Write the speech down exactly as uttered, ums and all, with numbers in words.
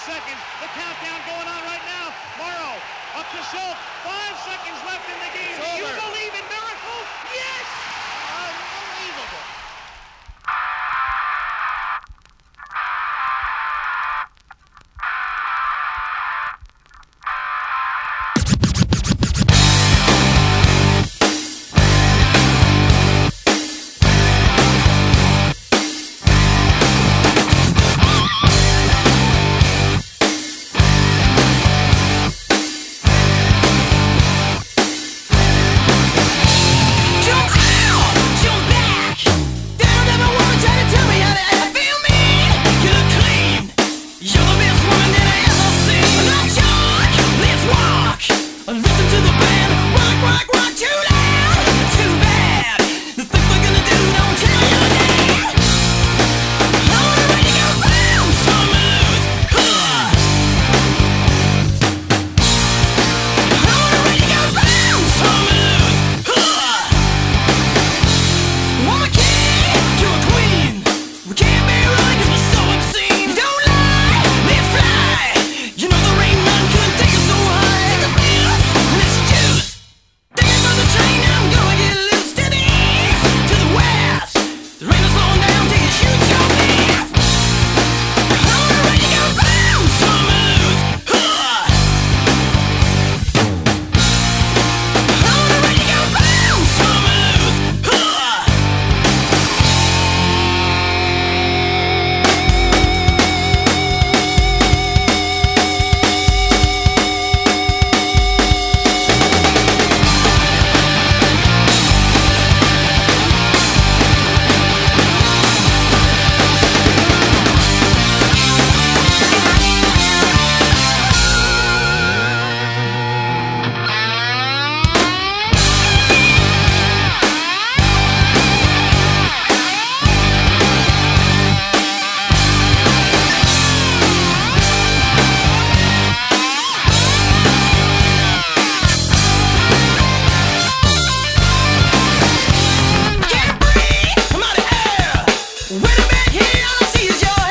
seconds. The countdown going on right now. Morrow up to Schultz. Five seconds left in the game. Do you believe in miracles? Yes! Unbelievable. Wait a minute, here all I see is your